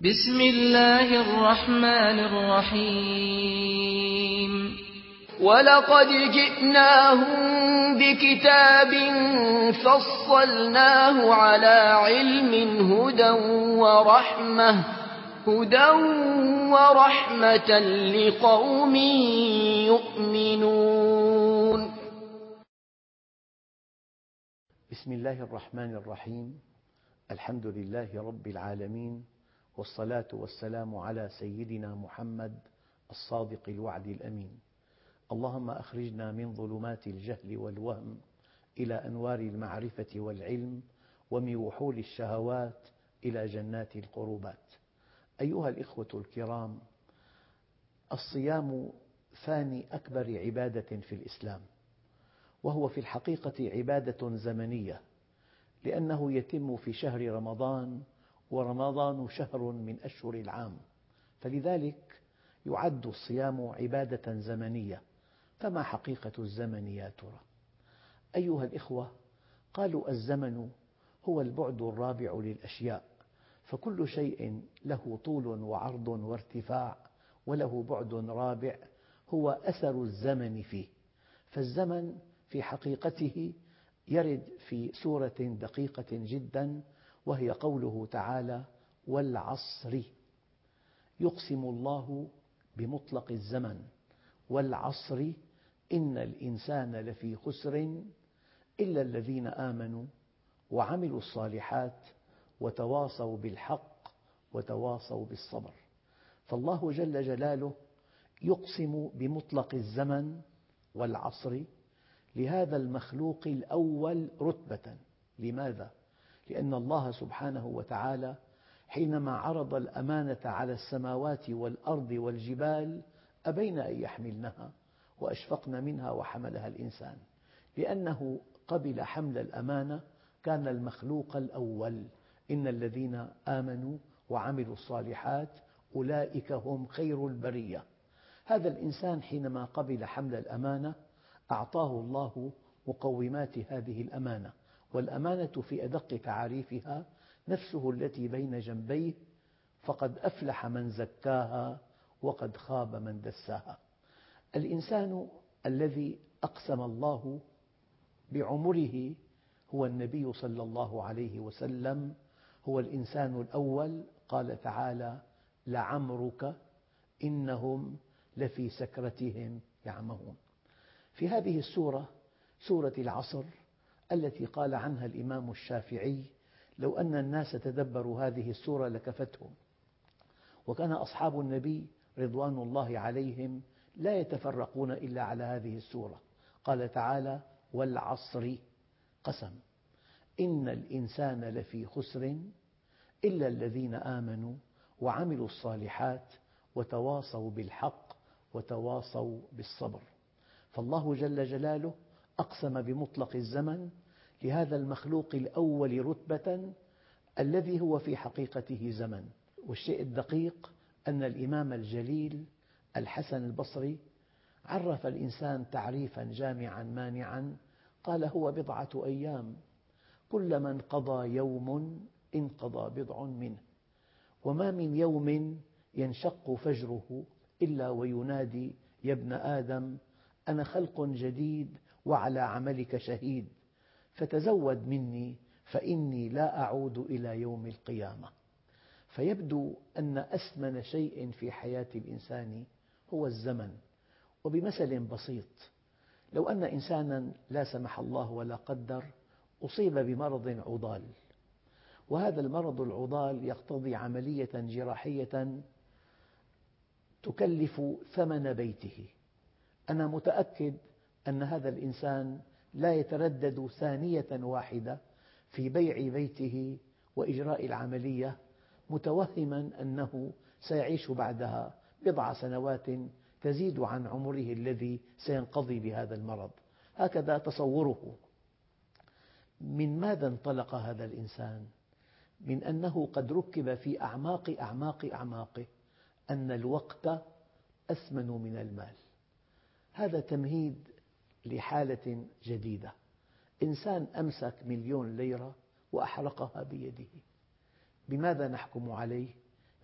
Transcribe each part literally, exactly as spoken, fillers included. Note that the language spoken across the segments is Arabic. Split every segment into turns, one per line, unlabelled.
بسم الله الرحمن الرحيم
ولقد جئناهم بكتاب فصلناه على علم هدى ورحمة هدى ورحمة لقوم يؤمنون.
بسم الله الرحمن الرحيم. الحمد لله رب العالمين، والصلاة والسلام على سيدنا محمد الصادق الوعد الأمين. اللهم أخرجنا من ظلمات الجهل والوهم إلى أنوار المعرفة والعلم، ومن وحول الشهوات إلى جنات القربات. أيها الإخوة الكرام، الصيام ثاني أكبر عبادة في الإسلام، وهو في الحقيقة عبادة زمنية، لأنه يتم في شهر رمضان، ورمضان شهر من أشهر العام، فلذلك يعد الصيام عبادة زمنية. فما حقيقة الزمن يا ترى؟ أيها الإخوة، قالوا الزمن هو البعد الرابع للأشياء، فكل شيء له طول وعرض وارتفاع وله بعد رابع هو أثر الزمن فيه. فالزمن في حقيقته يرد في سورة دقيقة جدا، وهي قوله تعالى: والعصر. يقسم الله بمطلق الزمن: والعصر إن الإنسان لفي خسر إلا الذين آمنوا وعملوا الصالحات وتواصوا بالحق وتواصوا بالصبر. فالله جل جلاله يقسم بمطلق الزمن والعصر لهذا المخلوق الأول رتبة. لماذا؟ لأن الله سبحانه وتعالى حينما عرض الأمانة على السماوات والأرض والجبال أبين أن يحملنها وأشفقن منها وحملها الإنسان. لأنه قبل حمل الأمانة كان المخلوق الأول: إن الذين آمنوا وعملوا الصالحات أولئك هم خير البرية. هذا الإنسان حينما قبل حمل الأمانة أعطاه الله مقومات هذه الأمانة، والأمانة في أدق تعاريفها نفسه التي بين جنبيه، فقد أفلح من زكاها وقد خاب من دساها. الإنسان الذي أقسم الله بعمره هو النبي صلى الله عليه وسلم، هو الإنسان الأول. قال تعالى: لعمرك إنهم لفي سكرتهم يعمهون. في هذه السورة، سورة العصر، التي قال عنها الإمام الشافعي: لو أن الناس تدبروا هذه السورة لكفتهم. وكان أصحاب النبي رضوان الله عليهم لا يتفرقون إلا على هذه السورة. قال تعالى: والعصر، قسم، إن الإنسان لفي خسر إلا الذين آمنوا وعملوا الصالحات وتواصوا بالحق وتواصوا بالصبر. فالله جل جلاله أقسم بمطلق الزمن لهذا المخلوق الأول رتبة الذي هو في حقيقته زمن. والشيء الدقيق أن الإمام الجليل الحسن البصري عرف الإنسان تعريفا جامعا مانعا، قال: هو بضعة أيام، كلما انقضى يوم انقضى بضع منه، وما من يوم ينشق فجره إلا وينادي: يا ابن آدم، أنا خلق جديد وعلى عملك شهيد، فتزود مني فإني لا أعود إلى يوم القيامة. فيبدو أن أثمن شيء في حياة الإنسان هو الزمن. وبمثل بسيط: لو أن إنسانا لا سمح الله ولا قدر أصيب بمرض عضال، وهذا المرض العضال يقتضي عملية جراحية تكلف ثمن بيته، أنا متأكد أن هذا الإنسان لا يتردد ثانية واحدة في بيع بيته وإجراء العملية، متوهما أنه سيعيش بعدها بضع سنوات تزيد عن عمره الذي سينقضي بهذا المرض. هكذا تصوره. من ماذا انطلق هذا الإنسان؟ من أنه قد ركب في أعماق أعماق أعماقه أن الوقت أثمن من المال. هذا تمهيد لحالة جديدة. إنسان أمسك مليون ليرة وأحرقها بيده، بماذا نحكم عليه؟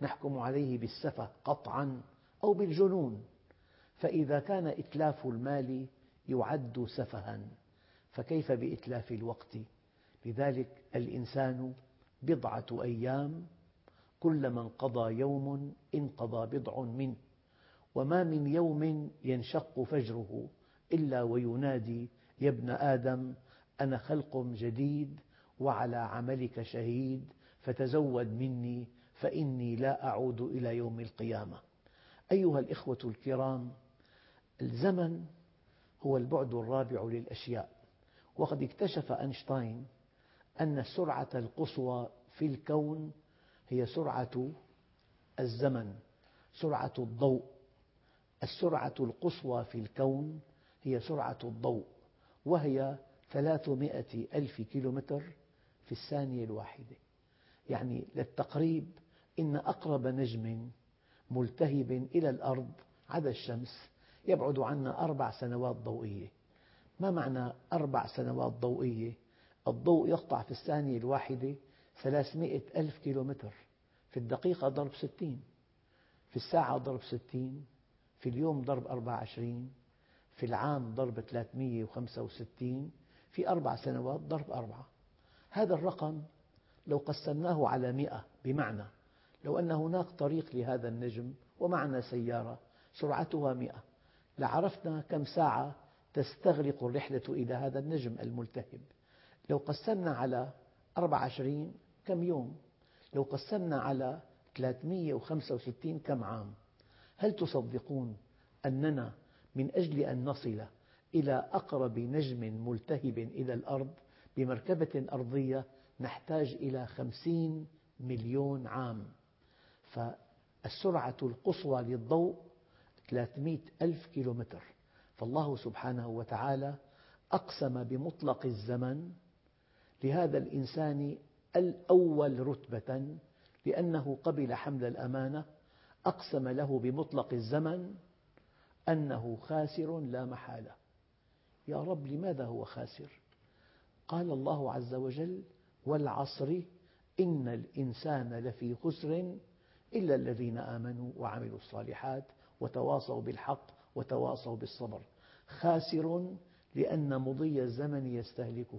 نحكم عليه بالسفه قطعا أو بالجنون، فإذا كان إتلاف المال يعد سفها فكيف بإتلاف الوقت؟ لذلك الإنسان بضعة أيام، كلما انقضى يوم انقضى بضع منه، وما من يوم ينشق فجره إلا وينادي يا ابن آدم أنا خلق جديد وعلى عملك شهيد فتزود مني فإني لا أعود إلى يوم القيامة. أيها الإخوة الكرام، الزمن هو البعد الرابع للأشياء، وقد اكتشف أينشتاين أن السرعة القصوى في الكون هي سرعة الزمن، سرعة الضوء. السرعة القصوى في الكون هي سرعة الضوء، وهي ثلاثمائة ألف كيلومتر في الثانية الواحدة. يعني للتقريب إن أقرب نجم ملتهب إلى الأرض عدا الشمس يبعد عنا أربع سنوات ضوئية. ما معنى أربع سنوات ضوئية؟ الضوء يقطع في الثانية الواحدة ثلاثمائة ألف كيلومتر، في الدقيقة ضرب ستين، في الساعة ضرب ستين، في اليوم ضرب أربعة وعشرين، في العام ضرب ثلاثمائة وخمسة وستين، في أربع سنوات ضرب أربعة. هذا الرقم لو قسمناه على مئة، بمعنى لو أن هناك طريق لهذا النجم ومعنا سيارة سرعتها مئة، لعرفنا كم ساعة تستغرق الرحلة إلى هذا النجم الملتهب. لو قسمنا على أربعة وعشرين كم يوم، لو قسمنا على ثلاثمائة وخمسة وستين كم عام. هل تصدقون أننا من أجل أن نصل إلى أقرب نجم ملتهب إلى الأرض بمركبة أرضية نحتاج إلى خمسين مليون عام؟ فالسرعة القصوى للضوء ثلاثمائة ألف كيلومتر. فالله سبحانه وتعالى أقسم بمطلق الزمن لهذا الإنسان الأول رتبة، لأنه قبل حمل الأمانة، أقسم له بمطلق الزمن أنه خاسر لا محالة. يا رب، لماذا هو خاسر؟ قال الله عز وجل والعصر إن الإنسان لفي خسر إلا الذين آمنوا وعملوا الصالحات وتواصوا بالحق وتواصوا بالصبر. خاسر لأن مضي الزمن يستهلكه.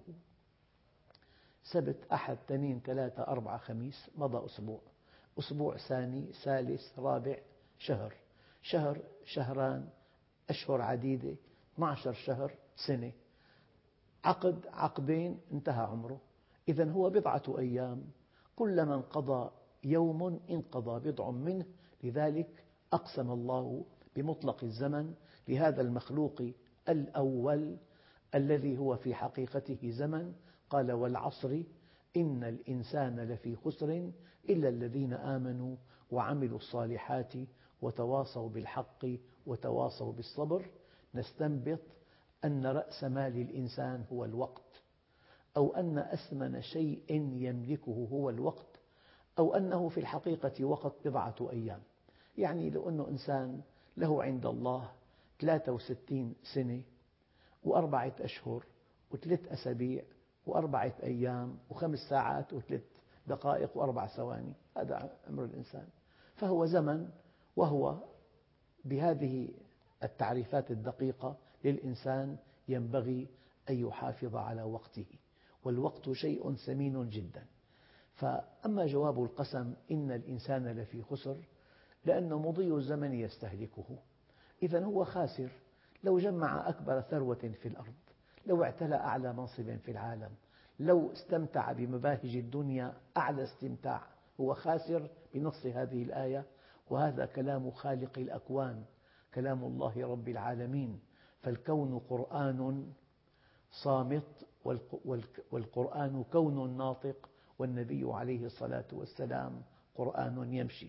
سبت أحد اثنين ثلاثة أربعة خميس، مضى أسبوع، أسبوع ثاني ثالث رابع، شهر، شهر شهران، أشهر عديدة، اثني عشر شهر، سنة، عقد عقدين، انتهى عمره. إذن هو بضعة أيام، كلما انقضى يوم انقضى بضع منه. لذلك أقسم الله بمطلق الزمن لهذا المخلوق الأول الذي هو في حقيقته زمن. قال والعصر إن الإنسان لفي خسر إلا الذين آمنوا وعملوا الصالحات وتواصوا بالحق وتواصوا بالصبر. نستنبط أن رأس مال الإنسان هو الوقت، أو أن أثمن شيء يملكه هو الوقت، أو أنه في الحقيقة وقت بضعة أيام. يعني لو أن إنسان له عند الله ثلاثة وستين سنة وأربعة أشهر وثلاث أسابيع وأربعة أيام وخمس ساعات وثلاث دقائق وأربع ثواني، هذا عمر الإنسان، فهو زمن. وهو بهذه التعريفات الدقيقة للإنسان ينبغي أن يحافظ على وقته، والوقت شيء ثمين جدا. فأما جواب القسم إن الإنسان لفي خسر لأن مضي الزمن يستهلكه، إذن هو خاسر. لو جمع أكبر ثروة في الأرض، لو اعتلى أعلى منصب في العالم، لو استمتع بمباهج الدنيا أعلى استمتاع، هو خاسر بنص هذه الآية. وهذا كلام خالق الأكوان، كلام الله رب العالمين. فالكون قرآن صامت، والقرآن كون ناطق، والنبي عليه الصلاة والسلام قرآن يمشي.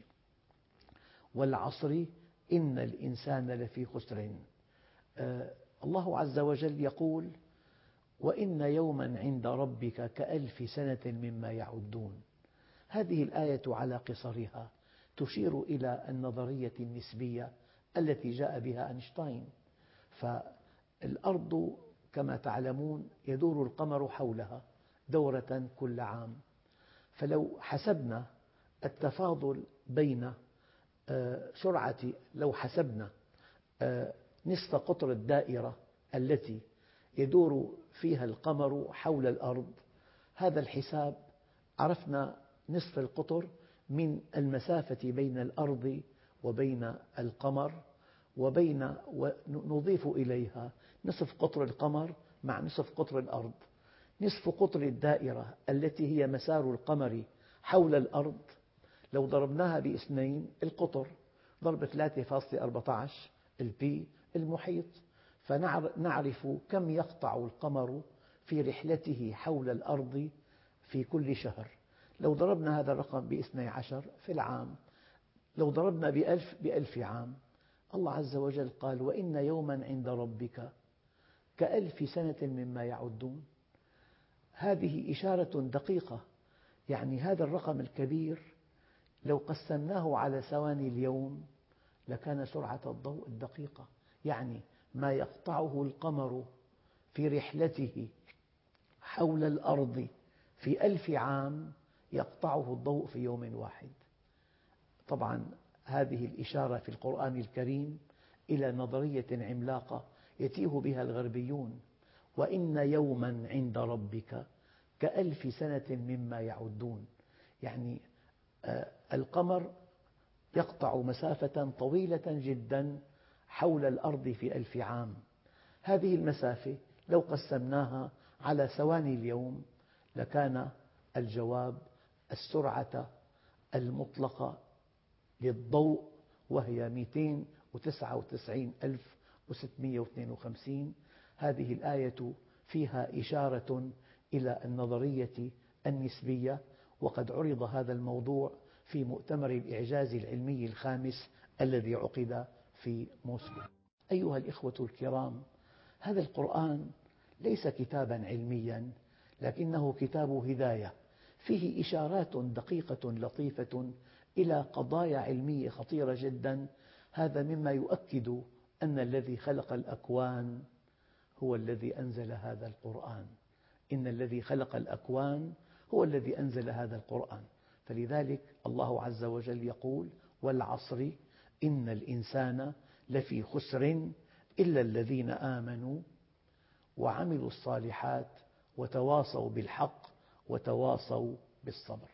والعصر إن الإنسان لفي خسر. الله عز وجل يقول وإن يوما عند ربك كألف سنة مما يعدون. هذه الآية على قصرها تشير إلى النظرية النسبية التي جاء بها أينشتاين. فالأرض كما تعلمون يدور القمر حولها دورة كل عام، فلو حسبنا التفاضل بين سرعة، لو حسبنا نصف قطر الدائرة التي يدور فيها القمر حول الأرض، هذا الحساب عرفنا نصف القطر من المسافة بين الأرض وبين القمر، وبين نضيف إليها نصف قطر القمر مع نصف قطر الأرض. نصف قطر الدائرة التي هي مسار القمر حول الأرض لو ضربناها باثنين، القطر ضرب ثلاثة فاصلة أربعة عشر البي المحيط، فنعرف كم يقطع القمر في رحلته حول الأرض في كل شهر. لو ضربنا هذا الرقم باثني عشر في العام، لو ضربنا بألف بألف عام. الله عز وجل قال: وإن يوما عند ربك كألف سنة مما يعدون. هذه إشارة دقيقة، يعني هذا الرقم الكبير لو قسمناه على ثواني اليوم لكان سرعة الضوء الدقيقة، يعني ما يقطعه القمر في رحلته حول الأرض في ألف عام يقطعه الضوء في يوم واحد. طبعا هذه الإشارة في القرآن الكريم إلى نظرية عملاقة يتيه بها الغربيون: وإن يوما عند ربك كألف سنة مما يعدون، يعني القمر يقطع مسافة طويلة جدا حول الأرض في ألف عام. هذه المسافة لو قسمناها على ثواني اليوم لكان الجواب السرعة المطلقة للضوء، وهي مئتين وتسعة وتسعين ألف وستمئة واثنين وخمسين. هذه الآية فيها إشارة إلى النظرية النسبية، وقد عرض هذا الموضوع في مؤتمر الإعجاز العلمي الخامس الذي عقد في موسكو. أيها الإخوة الكرام، هذا القرآن ليس كتابا علميا، لكنه كتاب هداية، فيه إشارات دقيقة لطيفة إلى قضايا علمية خطيرة جدا. هذا مما يؤكد أن الذي خلق الأكوان هو الذي أنزل هذا القرآن. إن الذي خلق الأكوان هو الذي أنزل هذا القرآن. فلذلك الله عز وجل يقول: والعصر إن الإنسان لفي خسر إلا الذين آمنوا وعملوا الصالحات وتواصوا بالحق وتواصوا بالصبر.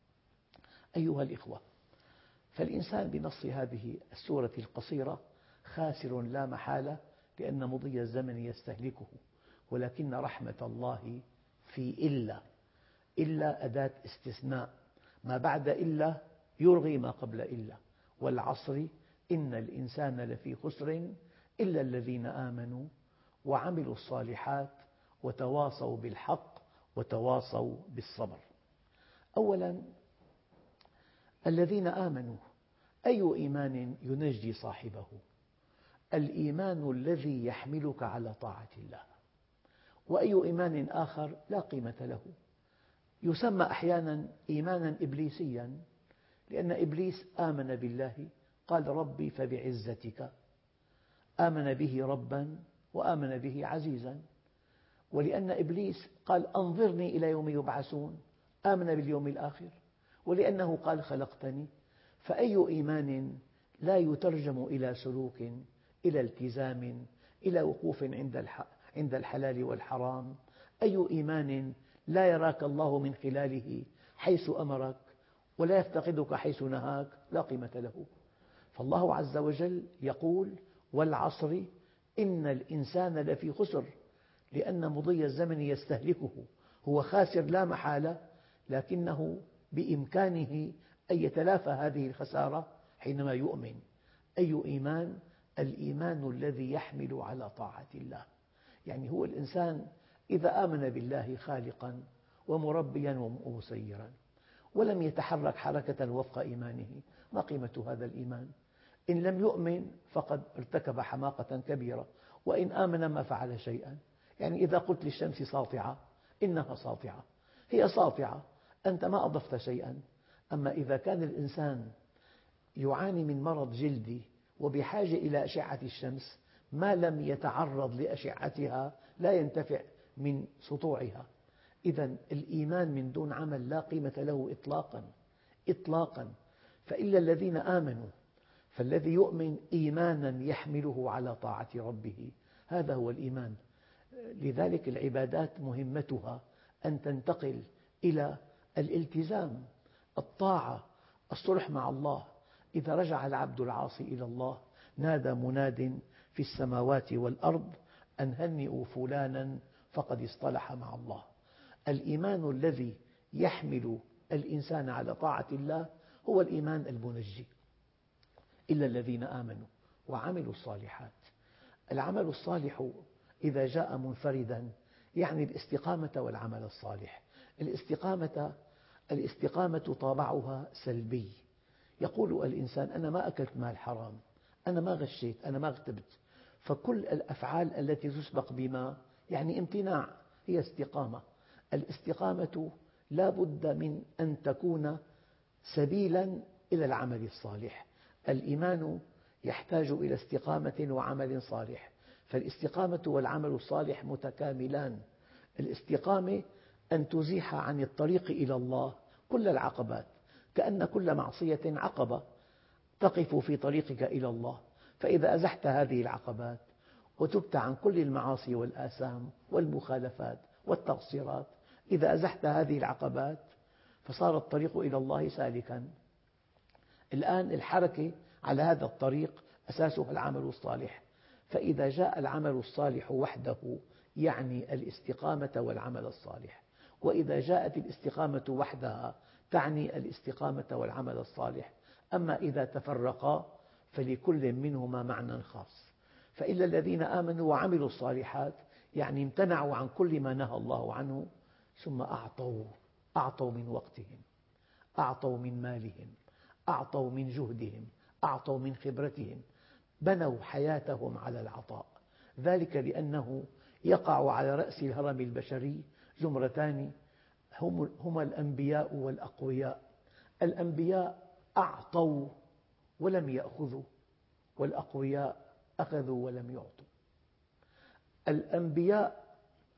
أيها الإخوة، فالإنسان بنص هذه السورة القصيرة خاسر لا محالة، لأن مضي الزمن يستهلكه، ولكن رحمة الله في إلا. إلا أداة استثناء، ما بعد إلا يلغي ما قبل إلا. والعصر إن الإنسان لفي خسر إلا الذين آمنوا وعملوا الصالحات وتواصوا بالحق وتواصوا بالصبر. أولا، الذين آمنوا، أي إيمان ينجي صاحبه؟ الإيمان الذي يحملك على طاعة الله. وأي إيمان آخر لا قيمة له. يسمى أحيانا إيمانا إبليسيا، لأن إبليس آمن بالله قال: ربي فبعزتك. آمن به ربا وآمن به عزيزا. ولأن إبليس قال: أنظرني إلى يوم يبعثون، آمن باليوم الآخر. ولأنه قال: خلقتني. فأي إيمان لا يترجم إلى سلوك، إلى التزام، إلى وقوف عند الحلال والحرام؟ أي إيمان لا يراك الله من خلاله حيث أمرك ولا يفتقدك حيث نهاك؟ لا قيمة له. فالله عز وجل يقول: والعصر إن الإنسان لفي خسر، لأن مضي الزمن يستهلكه. هو خاسر لا محالة، لكنه بإمكانه أن يتلافى هذه الخسارة حينما يؤمن. أي إيمان؟ الإيمان الذي يحمل على طاعة الله. يعني هو الإنسان إذا آمن بالله خالقا ومربيا ومسيرا ولم يتحرك حركة وفق إيمانه، ما قيمة هذا الإيمان؟ إن لم يؤمن فقد ارتكب حماقة كبيرة، وإن آمن ما فعل شيئا. يعني إذا قلت للشمس ساطعة إنها ساطعة، هي ساطعة، أنت ما أضفت شيئا. أما إذا كان الإنسان يعاني من مرض جلدي وبحاجة إلى أشعة الشمس، ما لم يتعرض لأشعتها لا ينتفع من سطوعها. إذا الإيمان من دون عمل لا قيمة له إطلاقا. إطلاقا. فإلا الذين آمنوا، فالذي يؤمن إيمانا يحمله على طاعة ربه، هذا هو الإيمان. لذلك العبادات مهمتها أن تنتقل إلى الالتزام، الطاعة، الصلح مع الله. إذا رجع العبد العاصي إلى الله نادى مناد في السماوات والأرض أن هنئوا فلانا فقد اصطلح مع الله. الإيمان الذي يحمل الإنسان على طاعة الله هو الإيمان المنجي. إلا الذين آمنوا وعملوا الصالحات. العمل الصالح إذا جاء منفردا يعني الاستقامة والعمل الصالح. الاستقامة الاستقامة طابعها سلبي. يقول الإنسان أنا ما أكلت مال حرام، أنا ما غشيت، أنا ما اغتبت، فكل الأفعال التي تسبق بما يعني امتناع هي استقامة. الاستقامة لا بد من أن تكون سبيلا إلى العمل الصالح. الإيمان يحتاج إلى استقامة وعمل صالح، فالاستقامة والعمل الصالح متكاملان. الاستقامة أن تزيح عن الطريق إلى الله كل العقبات، كأن كل معصية عقبة تقف في طريقك إلى الله، فإذا أزحت هذه العقبات وتبت عن كل المعاصي والآثام والمخالفات والتقصيرات، إذا أزحت هذه العقبات فصار الطريق إلى الله سالكا. الآن الحركة على هذا الطريق أساسها العمل الصالح، فإذا جاء العمل الصالح وحده يعني الاستقامة والعمل الصالح، وإذا جاءت الاستقامة وحدها تعني الاستقامة والعمل الصالح. أما إذا تفرقا فلكل منهما معنى خاص. فإلا الذين آمنوا وعملوا الصالحات يعني امتنعوا عن كل ما نهى الله عنه، ثم أعطوا أعطوا من وقتهم، أعطوا من مالهم، أعطوا من جهدهم، أعطوا من خبرتهم، بنوا حياتهم على العطاء. ذلك لأنه يقع على رأس الهرم البشري زمرتان هما الأنبياء والأقوياء. الأنبياء أعطوا ولم يأخذوا، والأقوياء أخذوا ولم يعطوا. الأنبياء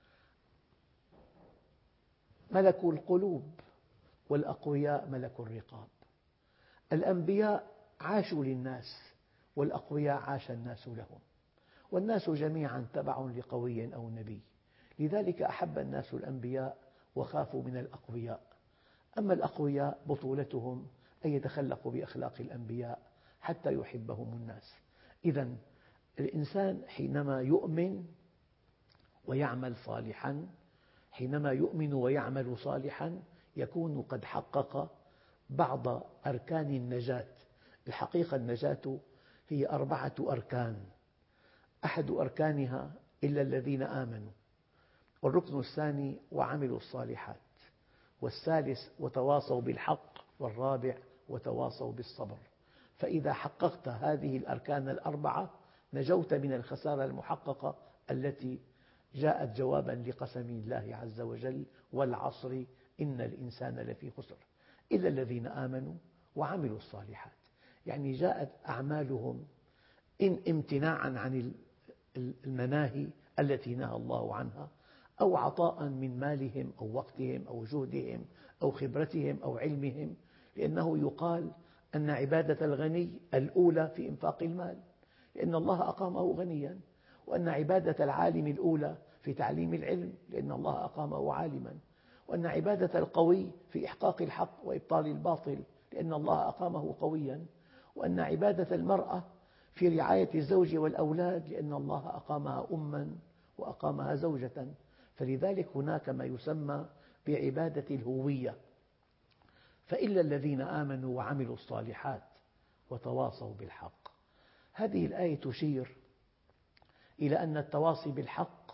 ملكوا القلوب، والأقوياء ملكوا الرقاب. الأنبياء عاشوا للناس، والأقوياء عاش الناس لهم، والناس جميعا تبع لقوي أو نبي. لذلك أحب الناس الأنبياء وخافوا من الأقوياء. أما الأقوياء بطولتهم أن يتخلقوا بأخلاق الأنبياء حتى يحبهم الناس. إذا الإنسان حينما يؤمن ويعمل صالحا، حينما يؤمن ويعمل صالحا يكون قد حقق بعض أركان النجاة. الحقيقة النجاة هي أربعة أركان، أحد أركانها إلا الذين آمنوا، والركن الثاني وعملوا الصالحات، والثالث وتواصوا بالحق، والرابع وتواصوا بالصبر. فإذا حققت هذه الأركان الأربعة نجوت من الخسارة المحققة التي جاءت جوابا لقسم الله عز وجل والعصر إن الإنسان لفي خسر إلا الذين آمنوا وعملوا الصالحات. يعني جاءت أعمالهم إن امتناعا عن المناهي التي نهى الله عنها، أو عطاء من مالهم أو وقتهم أو جهدهم أو خبرتهم أو علمهم، لأنه يقال أن عبادة الغني الأولى في إنفاق المال لأن الله أقامه غنيا، وأن عبادة العالم الأولى في تعليم العلم لأن الله أقامه عالما، وأن عبادة القوي في إحقاق الحق وإبطال الباطل لأن الله أقامه قويا، وأن عبادة المرأة في رعاية الزوج والأولاد لأن الله أقامها أما وأقامها زوجة. فلذلك هناك ما يسمى بعبادة الهوية. فإلا الذين آمنوا وعملوا الصالحات وتواصوا بالحق. هذه الآية تشير إلى أن التواصي بالحق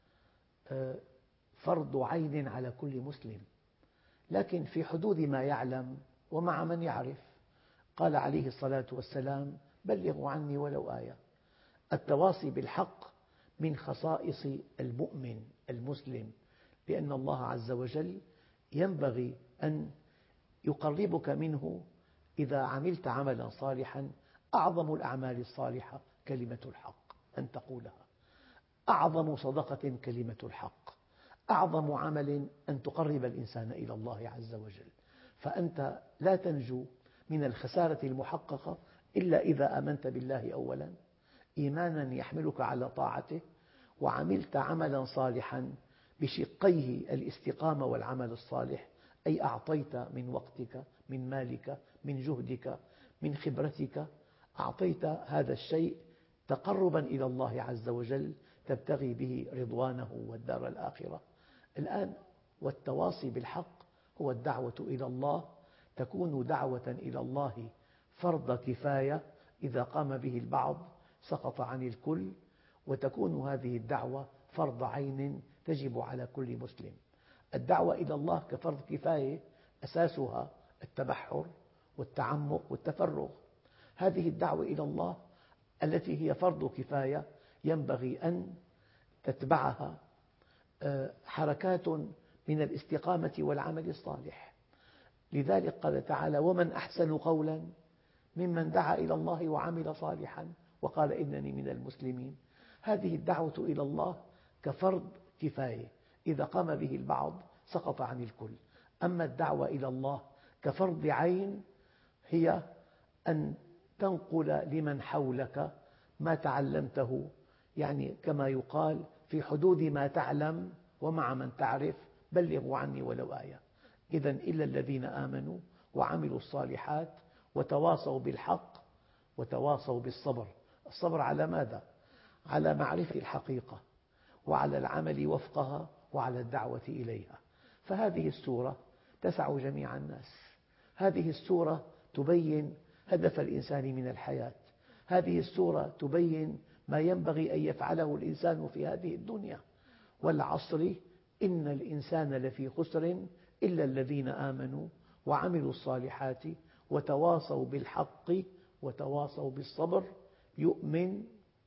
فرض عين على كل مسلم، لكن في حدود ما يعلم ومع من يعرف. قال عليه الصلاة والسلام بلغوا عني ولو آية. التواصي بالحق من خصائص المؤمن المسلم، لأن الله عز وجل ينبغي أن يقربك منه إذا عملت عملا صالحا. أعظم الأعمال الصالحة كلمة الحق أن تقولها، أعظم صدقة كلمة الحق، أعظم عمل أن تقرب الإنسان إلى الله عز وجل. فأنت لا تنجو من الخسارة المحققة إلا إذا آمنت بالله أولا، إيمانا يحملك على طاعته، وعملت عملا صالحا بشقيه الاستقامة والعمل الصالح، أي أعطيت من وقتك، من مالك، من جهدك، من خبرتك، أعطيت هذا الشيء تقربا إلى الله عز وجل تبتغي به رضوانه والدار الآخرة. الآن والتواصي بالحق هو الدعوة إلى الله، تكون دعوة إلى الله فرض كفاية، إذا قام به البعض سقط عن الكل، وتكون هذه الدعوة فرض عين تجب على كل مسلم. الدعوة إلى الله كفرض كفاية أساسها التبحر والتعمق والتفرغ. هذه الدعوة إلى الله التي هي فرض كفاية ينبغي أن تتبعها حركات من الاستقامة والعمل الصالح. لذلك قال تعالى: ومن أحسن قولا ممن دعا إلى الله وعمل صالحا وقال إنني من المسلمين. هذه الدعوة إلى الله كفرض كفاية، إذا قام به البعض سقط عن الكل. أما الدعوة إلى الله كفرض عين هي أن تنقل لمن حولك ما تعلمته، يعني كما يقال: في حدود ما تعلم ومع من تعرف بلغوا عني ولو آية. إذن إلا الذين آمنوا وعملوا الصالحات وتواصوا بالحق وتواصوا بالصبر. الصبر على ماذا؟ على معرفة الحقيقة، وعلى العمل وفقها، وعلى الدعوة إليها. فهذه السورة تسع جميع الناس. هذه السورة تبين هدف الإنسان من الحياة. هذه السورة تبين ما ينبغي أن يفعله الإنسان في هذه الدنيا. والعصر إن الإنسان لفي خسر إلا الذين آمنوا وعملوا الصالحات وتواصوا بالحق وتواصوا بالصبر. يؤمن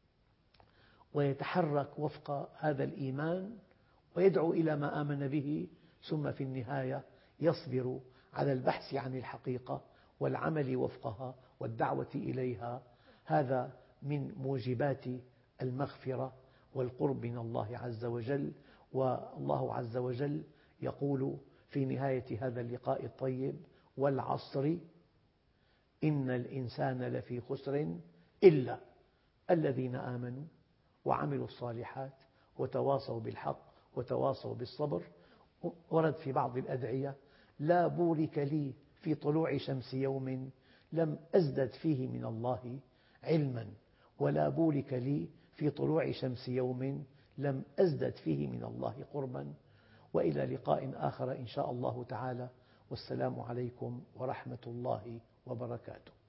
ويتحرك وفق هذا الإيمان ويدعو إلى ما آمن به، ثم في النهاية يصبر على البحث عن الحقيقة والعمل وفقها والدعوة إليها. هذا من موجبات المغفرة والقرب من الله عز وجل. والله عز وجل يقول في نهاية هذا اللقاء الطيب: والعصر إن الإنسان لفي خسر إلا الذين آمنوا وعملوا الصالحات وتواصوا بالحق وتواصوا بالصبر. ورد في بعض الأدعية: لا بورك لي في طلوع شمس يوم لم أزدد فيه من الله علما، ولا بورك لي في طلوع شمس يوم لم أزدد فيه من الله قربا. وإلى لقاء آخر إن شاء الله تعالى، والسلام عليكم ورحمة الله وبركاته.